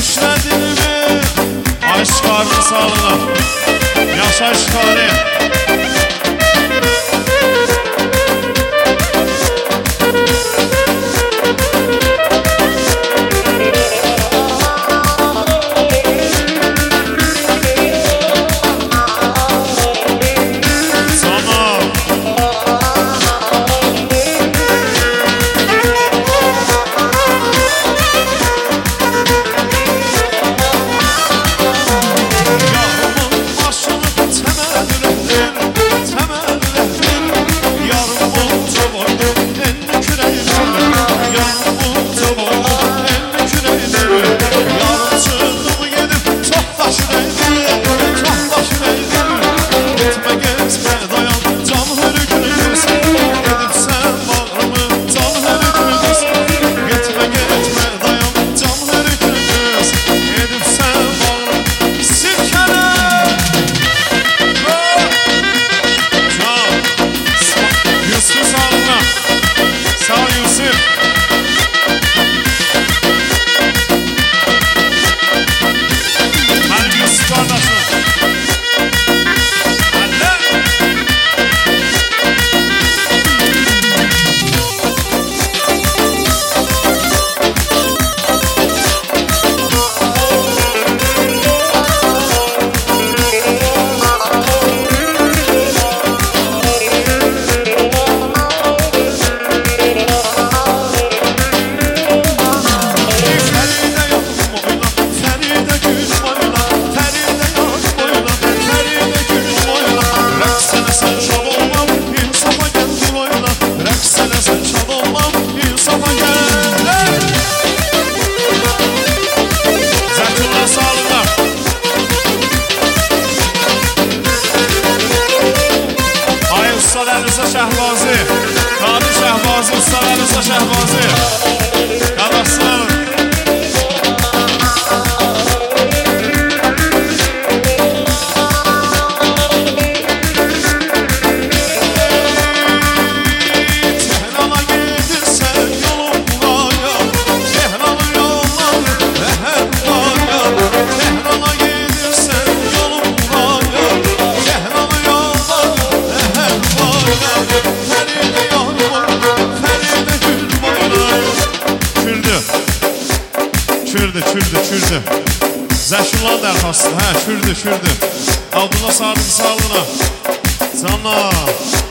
düşmedin mi? Aşkarın sağlığına. Yaşa aşkarı. Şəhbazı, Qadir Şəhbazı, ustalarınızla Şəhbazı. Qardaşlarım. Tehrana gedirsən yolumlaya, Tehranın yolları məhəl var ya. Tehrana gedirsən yolumlaya, Tehranın yolları məhəl var ya. Çürdü. Zəşullah dərxastı, hə, çürdü. Abdullah sağlığına. Sana.